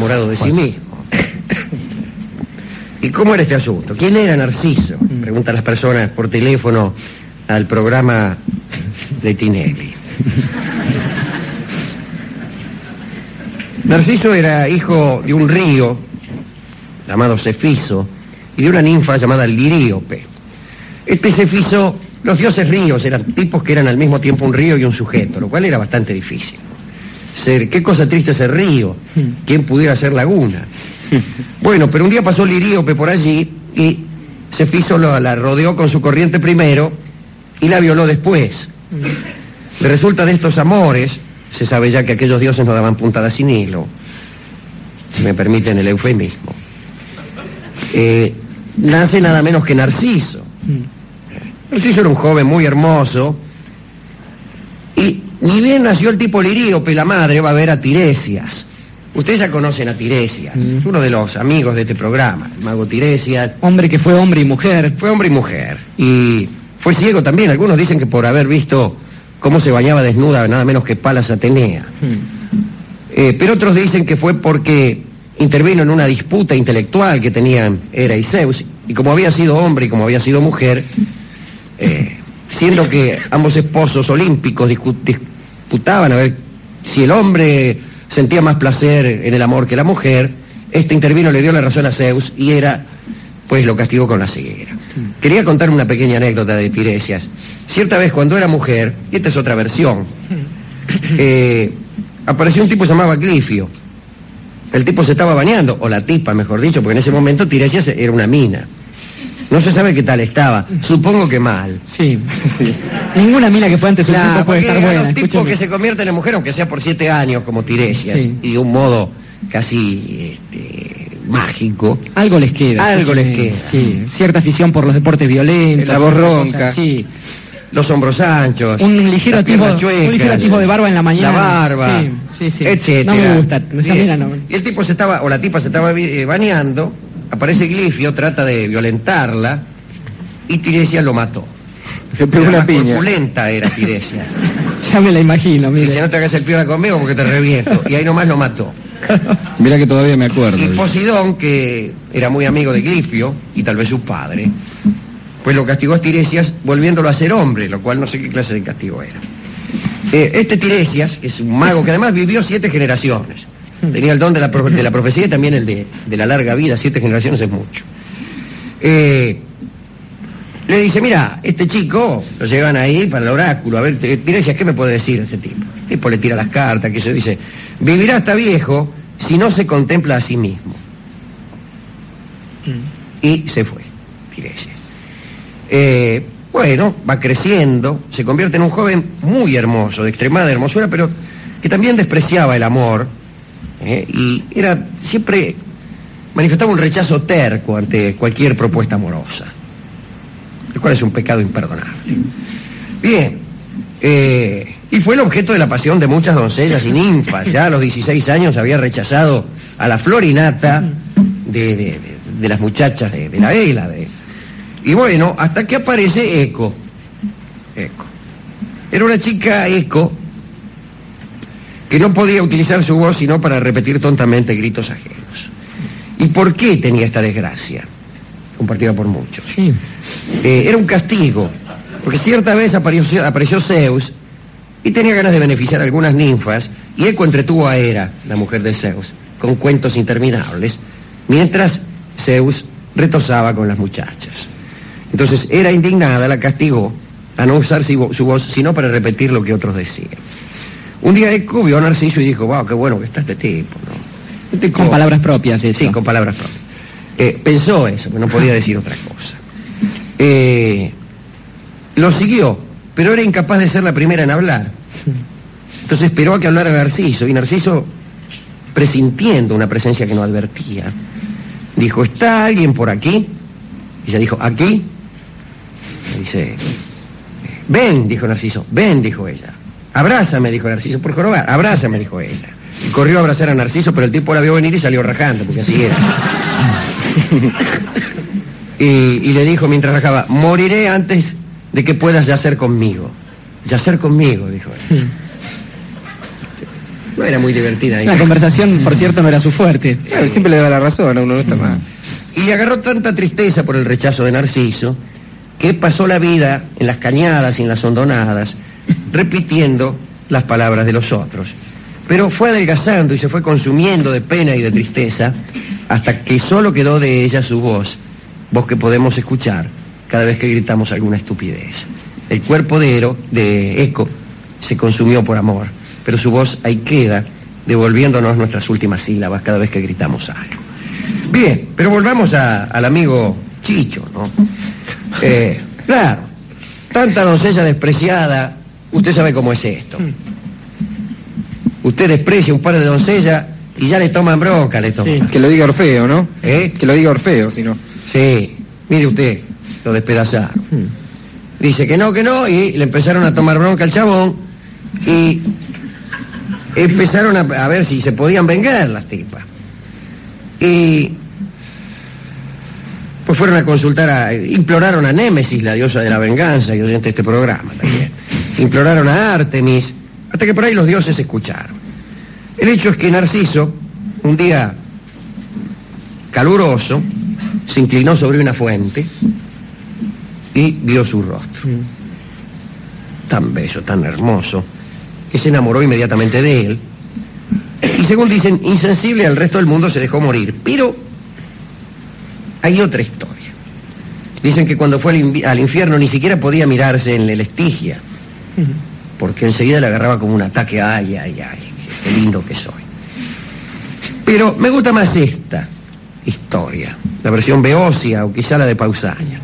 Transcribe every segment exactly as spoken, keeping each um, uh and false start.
enamorado de sí mismo. ¿Y cómo era este asunto? ¿Quién era Narciso? Preguntan las personas por teléfono al programa de Tinelli. Narciso era hijo de un río llamado Cefiso y de una ninfa llamada Liríope. Este Cefiso, los dioses ríos eran tipos que eran al mismo tiempo un río y un sujeto, lo cual era bastante difícil. Ser, qué cosa triste ser río, quién pudiera ser laguna. Bueno, pero un día pasó Liríope por allí y Cefiso lo, la rodeó con su corriente primero y la violó después. Le resulta de estos amores, se sabe ya que aquellos dioses no daban puntada sin hilo, si me permiten el eufemismo. Eh, nace nada menos que Narciso. Narciso era un joven muy hermoso y ni bien nació el tipo Liríope, la madre va a ver a Tiresias. Ustedes ya conocen a Tiresias, mm. uno de los amigos de este programa, el mago Tiresias. Hombre que fue hombre y mujer. Fue hombre y mujer. Y fue ciego también. Algunos dicen que por haber visto cómo se bañaba desnuda nada menos que Palas Atenea. Mm. Eh, pero otros dicen que fue porque intervino en una disputa intelectual que tenían Hera y Zeus. Y como había sido hombre y como había sido mujer, eh, siendo que ambos esposos olímpicos discu disputaban a ver si el hombre sentía más placer en el amor que la mujer, este intervino, le dio la razón a Zeus y Hera pues lo castigó con la ceguera. Mm. Quería contar una pequeña anécdota de Tiresias. Cierta vez cuando era mujer, y esta es otra versión, eh, apareció un tipo llamado Glifio. El tipo se estaba bañando, o la tipa mejor dicho, porque en ese momento Tiresias era una mina. No se sabe qué tal estaba, supongo que mal. Sí, sí. Ninguna mina que pueda antes un nah, tipo puede estar buena. Un tipo que se convierte en mujer, aunque sea por siete años, como Tiresias, sí. Y de un modo casi este, mágico. Algo les queda. Algo les queda. Sí, cierta afición por los deportes violentos. La voz ronca. Sí. Los hombros anchos. Un ligero atisbo, un ligero atisbo de barba en la mañana. La barba. Sí, sí, sí. Etcétera. No me gusta. No, mira, no. Y el tipo se estaba, o la tipa se estaba eh, bañando. Aparece Glifio, trata de violentarla y Tiresias lo mató. Se pegó una piña. Corpulenta era Tiresias. Ya me la imagino, mire. Dice, no te hagas el piola conmigo porque te reviento. Y ahí nomás lo mató. Mira que todavía me acuerdo. Y Posidón, que era muy amigo de Glifio, y tal vez su padre, pues lo castigó a Tiresias volviéndolo a ser hombre, lo cual no sé qué clase de castigo era. Eh, este Tiresias es un mago que además vivió siete generaciones. Tenía el don de la, profe de la profecía y también el de, de la larga vida, siete generaciones es mucho. Eh, le dice, mira, este chico lo llevan ahí para el oráculo, a ver, Tiresias, ¿qué me puede decir ese tipo? El tipo le tira las cartas, que se dice, vivirá hasta viejo si no se contempla a sí mismo. Mm. Y se fue, Tiresias. Eh, bueno, va creciendo, se convierte en un joven muy hermoso, de extremada hermosura, pero que también despreciaba el amor. Eh, y era siempre manifestaba un rechazo terco ante cualquier propuesta amorosa, el cual es un pecado imperdonable. Bien, eh, y fue el objeto de la pasión de muchas doncellas y ninfas. Ya a los dieciséis años había rechazado a la florinata de, de, de, de las muchachas de, de la Hélade. Y bueno, hasta que aparece Eco. Eco. Era una chica Eco que no podía utilizar su voz sino para repetir tontamente gritos ajenos. ¿Y por qué tenía esta desgracia? Compartida por muchos. Sí. Eh, era un castigo, porque cierta vez apareció, apareció Zeus y tenía ganas de beneficiar a algunas ninfas, y Eco entretuvo a Hera, la mujer de Zeus, con cuentos interminables, mientras Zeus retosaba con las muchachas. Entonces, Hera indignada la castigó a no usar su voz sino para repetir lo que otros decían. Un día Eco vio a Narciso y dijo, wow, qué bueno que está este tipo, ¿no? Este con palabras propias, eso. Sí, con palabras propias. Eh, pensó eso, que no podía decir otra cosa. Eh, lo siguió, pero era incapaz de ser la primera en hablar. Entonces esperó a que hablara Narciso, y Narciso, presintiendo una presencia que no advertía, dijo, ¿está alguien por aquí? Y ella dijo, ¿aquí? Y dice, ven, dijo Narciso, ven, dijo ella. Abrázame, dijo Narciso, por jorobar, abrázame, dijo ella. Y corrió a abrazar a Narciso, pero el tipo la vio venir y salió rajando, porque así era. y, y le dijo mientras rajaba, moriré antes de que puedas yacer conmigo. Yacer conmigo, dijo ella. no era muy divertida. La conversación, por cierto, no era su fuerte. Claro, siempre le da la razón, a uno no está mal. Y le agarró tanta tristeza por el rechazo de Narciso, que pasó la vida en las cañadas y en las hondonadas, repitiendo las palabras de los otros. Pero fue adelgazando y se fue consumiendo de pena y de tristeza, hasta que solo quedó de ella su voz, voz que podemos escuchar cada vez que gritamos alguna estupidez. El cuerpo de, Ero, de Eco se consumió por amor, pero su voz ahí queda, devolviéndonos nuestras últimas sílabas cada vez que gritamos algo. Bien, pero volvamos a, al amigo Chicho, ¿no? Eh, claro, tanta doncella despreciada, usted sabe cómo es esto. Usted desprecia un par de doncellas y ya le toman bronca, le toman. Sí. Que lo diga Orfeo, ¿no? ¿Eh? Que lo diga Orfeo, si no. Sí, mire usted, lo despedazaron. Dice que no, que no, y le empezaron a tomar bronca al chabón y empezaron a, a ver si se podían vengar las tipas. Y pues fueron a consultar, a, imploraron a Némesis, la diosa de la venganza y oyente de este programa también. Imploraron a Artemis, hasta que por ahí los dioses escucharon. El hecho es que Narciso, un día caluroso, se inclinó sobre una fuente y vio su rostro. Tan bello, tan hermoso, que se enamoró inmediatamente de él. Y según dicen, insensible al resto del mundo, se dejó morir. Pero hay otra historia. Dicen que cuando fue al, invi- al infierno ni siquiera podía mirarse en el Estigia, porque enseguida le agarraba como un ataque. Ay, ay, ay, qué lindo que soy. Pero me gusta más esta historia, la versión beocia o quizá la de Pausanias.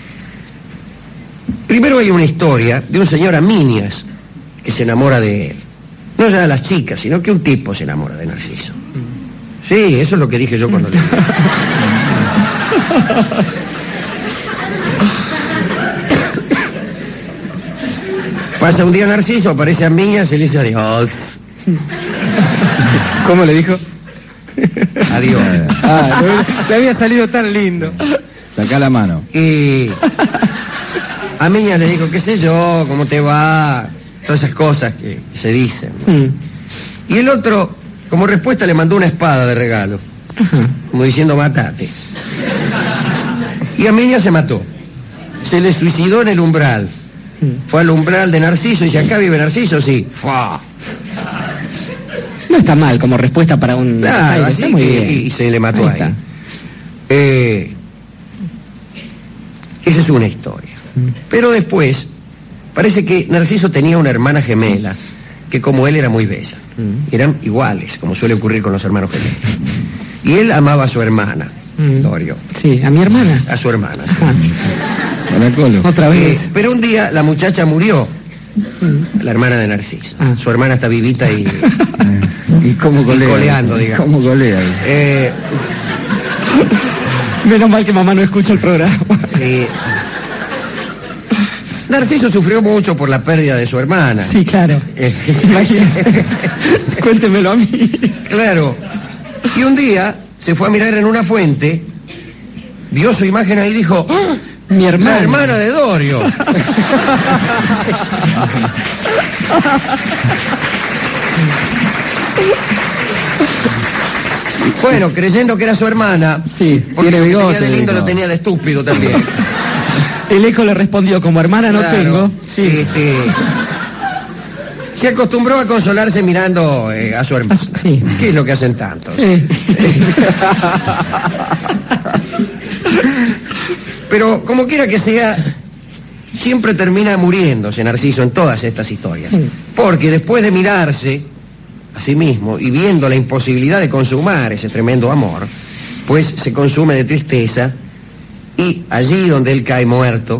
Primero hay una historia de un señor Aminias que se enamora de él. No ya de las chicas, sino que un tipo se enamora de Narciso. Sí, eso es lo que dije yo cuando le dije. Pasa un día Narciso, aparece Aminias y le dice adiós. ¿Cómo le dijo? Adiós. Ah, le había salido tan lindo. Sacá la mano. Y Aminias le dijo, qué sé yo, cómo te va, todas esas cosas que, que se dicen, ¿no? Mm. Y el otro, como respuesta, le mandó una espada de regalo, como diciendo, matate. Y Aminias se mató. Se le suicidó en el umbral. Fue al umbral de Narciso y dice, acá vive Narciso, sí. ¡Fua! No está mal como respuesta para un... Claro, así que, y, y se le mató ahí. ahí. Eh, esa es una historia. Pero después, parece que Narciso tenía una hermana gemela, que como él era muy bella. Eran iguales, como suele ocurrir con los hermanos gemelos. Y él amaba a su hermana, mm. Dorio. Sí, a mi hermana. A su hermana, sí. Ah. Otra vez. Eh, pero un día la muchacha murió, mm. la hermana de Narciso. Ah. Su hermana está vivita y... ¿Y cómo golea? Y coleando, digamos. ¿Cómo golea? Eh... Menos mal que mamá no escucha el programa. Eh... Narciso sufrió mucho por la pérdida de su hermana. Sí, claro. Imagínate. Cuéntemelo a mí. Claro. Y un día se fue a mirar en una fuente, vio su imagen ahí y dijo, ¡ah! Mi hermana. La hermana de Dorio. Bueno, creyendo que era su hermana, sí, porque tiene bigote, tenía de lindo lo tenía de estúpido también. El Eco le respondió, como hermana no claro, tengo. Sí, sí. Se acostumbró a consolarse mirando eh, a su hermana. Sí. ¿Qué es lo que hacen tantos? Sí. Pero como quiera que sea, siempre termina muriéndose Narciso en todas estas historias. Porque después de mirarse a sí mismo y viendo la imposibilidad de consumar ese tremendo amor, pues se consume de tristeza y allí donde él cae muerto,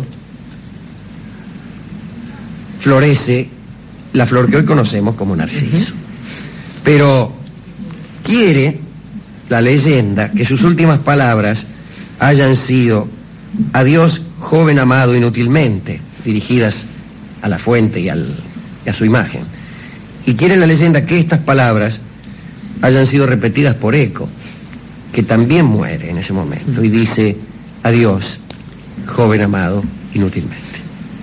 florece la flor que hoy conocemos como Narciso. Pero quiere la leyenda que sus últimas palabras hayan sido adiós, joven amado inútilmente, dirigidas a la fuente y, al, y a su imagen. Y quiere la leyenda que estas palabras hayan sido repetidas por Eco, que también muere en ese momento, y dice, adiós, joven amado inútilmente.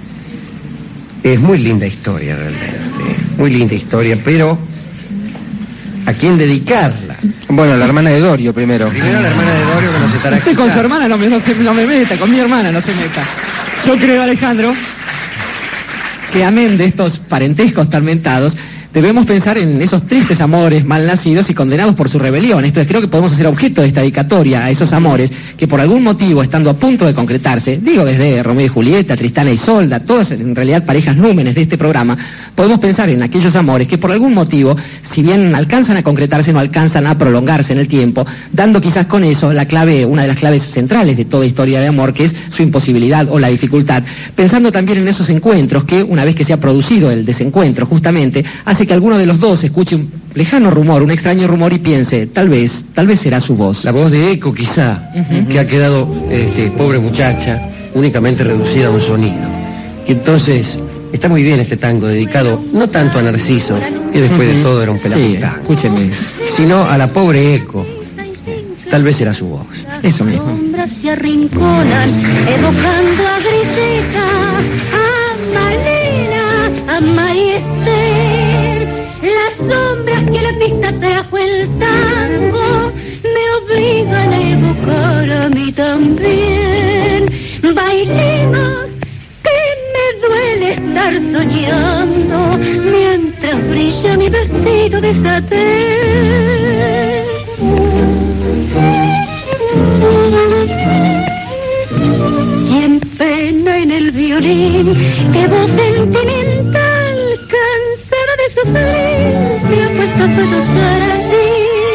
Es muy linda historia realmente, muy linda historia, pero a quién dedicarla. Bueno, la hermana de Dorio primero. Primero la hermana de Dorio, que nos estará Usted con su escuchando. hermana no me, no, se, no me meta, con mi hermana no se meta. Yo creo, Alejandro, que amén de estos parentescos tormentados, debemos pensar en esos tristes amores mal nacidos y condenados por su rebelión. Entonces creo que podemos hacer objeto de esta dedicatoria a esos amores que por algún motivo, estando a punto de concretarse, digo desde Romeo y Julieta, Tristana y Isolda, todas en realidad parejas númenes de este programa, podemos pensar en aquellos amores que por algún motivo, si bien alcanzan a concretarse, no alcanzan a prolongarse en el tiempo, dando quizás con eso la clave, una de las claves centrales de toda historia de amor, que es su imposibilidad o la dificultad. Pensando también en esos encuentros que, una vez que se ha producido el desencuentro, justamente, hace que alguno de los dos escuche un lejano rumor, un extraño rumor y piense, tal vez, tal vez será su voz. La voz de eco, quizá, Ujú. que ha quedado, este, pobre muchacha, únicamente reducida a un sonido. Y entonces, está muy bien este tango dedicado no tanto a Narciso, que después de Ujú. todo era un Sí, pelafustán, escúcheme, sino a la pobre eco. Tal vez será su voz. eso mismo. Sombras se arrinconan, evocando a Griseta, a Malena, a María Esther. Las sombras que la pista trajo el tango me obligan a evocar a mí también. Bailemos, que me duele estar soñando, mientras brilla mi vestido de satén. Y en pena en el violín, que voz sentimental, cansada de sufrir, se ha puesto a sollozar así.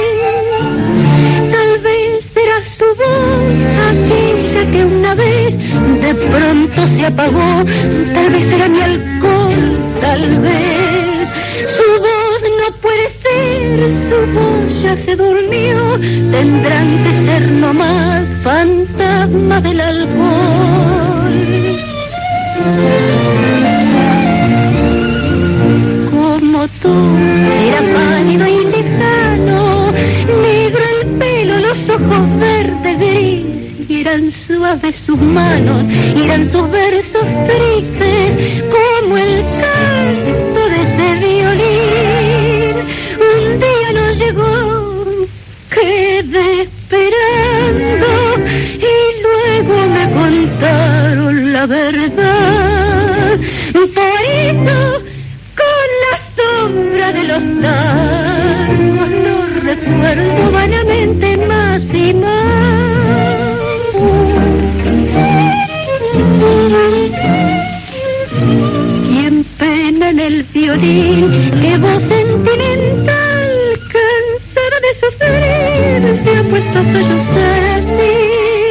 Tal vez será su voz, aquella que una vez de pronto se apagó. Tal vez será mi alcohol, tal vez. Su voz no puede ser, su voz ya se durmió. Tendrán que ser nomás fantasmas del alcohol. Como tú, era pálido y lejano, negro el pelo, los ojos verdes gris, y eran suaves sus manos, y eran sus versos tristes, como el canto de ese violín. Un día no llegó, quedé esperando, y luego me contaron la verdad. Por eso, con la sombra de los tangos, lo recuerdo vanamente más y más. Y en pena en el violín, que voz sentimental, cansada de sufrir, se ha puesto a sollozar así.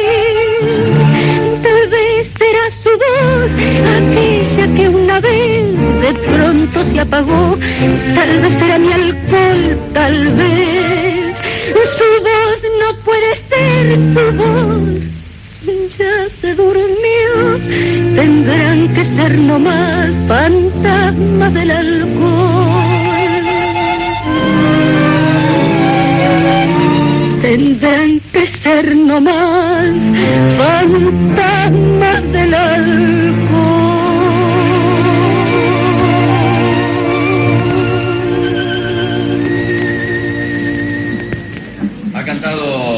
Tal vez será su voz, aquella que una vez de pronto se apagó. Tal vez será mi alcohol, tal vez. Su voz no puede ser su voz, ya se durmió. Tendrán que ser nomás fantasmas del alcohol. Tendrán que ser nomás fantasmas